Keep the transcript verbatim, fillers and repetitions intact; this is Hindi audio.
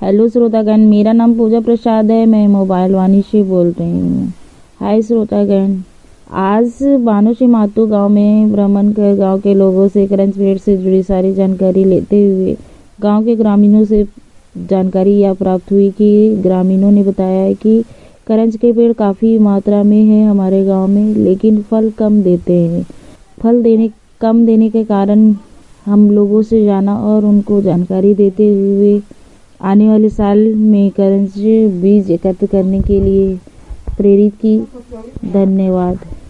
हेलो श्रोतागण, मेरा नाम पूजा प्रसाद है। मैं मोबाइल वाणी से बोल रही हूँ। हाय श्रोतागण, आज बानुशी मातू गांव में भ्रमण कर गांव के लोगों से करंज पेड़ से जुड़ी सारी जानकारी लेते हुए गांव के ग्रामीणों से जानकारी यह प्राप्त हुई कि ग्रामीणों ने बताया है कि करंज के पेड़ काफ़ी मात्रा में है हमारे गांव में, लेकिन फल कम देते हैं। फल देने कम देने के कारण हम लोगों से जाना और उनको जानकारी देते हुए आने वाले साल में करंज बीज एकत्र करने के लिए प्रेरित की। धन्यवाद।